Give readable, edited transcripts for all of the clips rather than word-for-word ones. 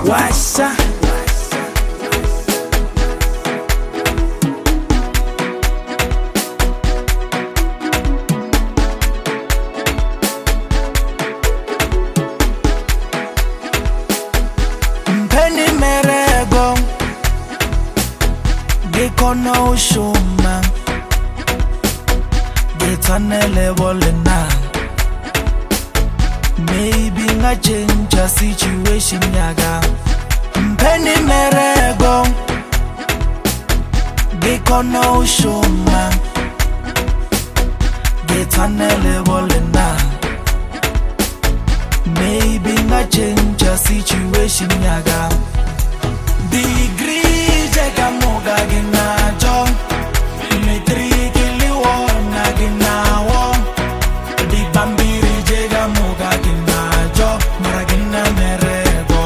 Washa Mpeni merego Gikono ushuma Gitanele wolena Maybe nga change a situation yaga Mpeni merego Gikono ushuma Gitanele wolena Maybe nga change a situation yaga Degree jega moga gina jo Metric ili wona gina wo Di bambiri jega moga gina jo Mara gina merego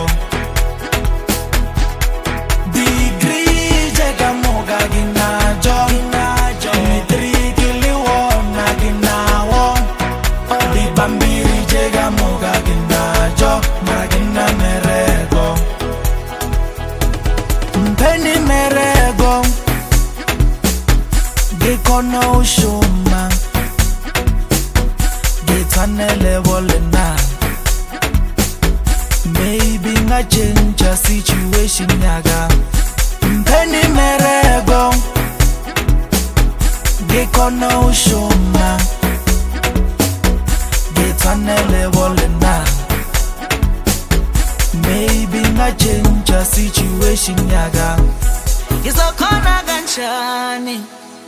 Degree jega moga gina jo Metric ili wona gina wo Di bambiri jega moga gina jo Mara gina merego Mpeni merego Gikono ushuma Gitanele wolena Maybe nga change a situation yaga Mpeni merego Gikono ushuma Gitanele wolena Maybe nga change a situation yaga Izokona kanjani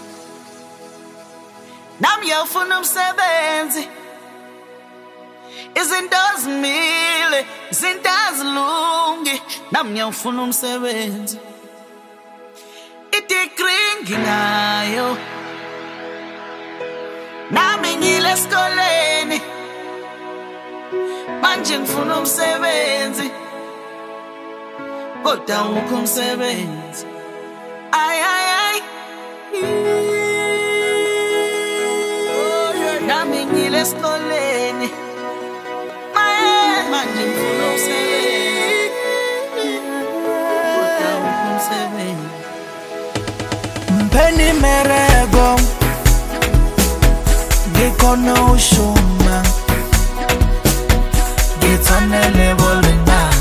Nami uyafuna umsebenzi Izinto zimile izinto azilungi Nami uyafuna umsebenzi I-degree nginayo Nami ngile esikoleni Manje ngifuna umsebenzi Kodwa awukho umsebenzi Ay ay ay Nami ngile esikoleni Manje ngifuna umsebenzi Kodwa awukho umsebenzi Mpeni merego Gikono ushuma Gitanele wolena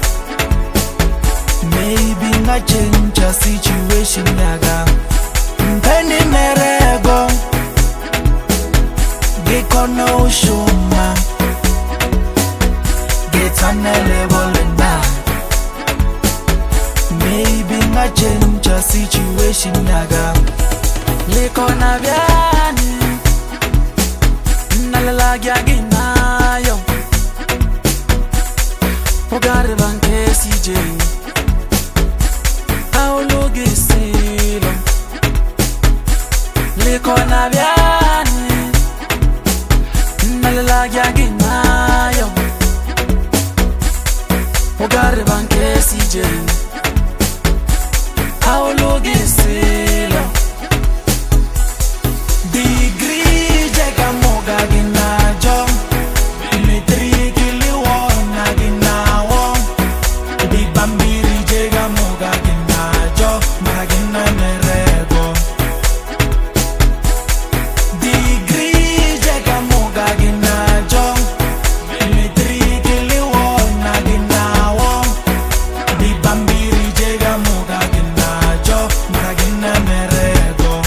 Maybe nga change a situation yaga Mpeni merego Gikono ushuma Gitanele wolena Maybe nga change a situation yaga Likona vyani Nalalagya ginayo Ogare banke CJ Aulugisilo Likona vyani Nalalagya ginayo Ogare banke CJ Aulugisilo Degree jega moga gina jo Metric ili wona gina wo Di bambiri jega moga gina jo Mara gina merego Degree jega moga gina jo Metric ili wona gina wo Di bambiri jega moga gina jo Mara gina merego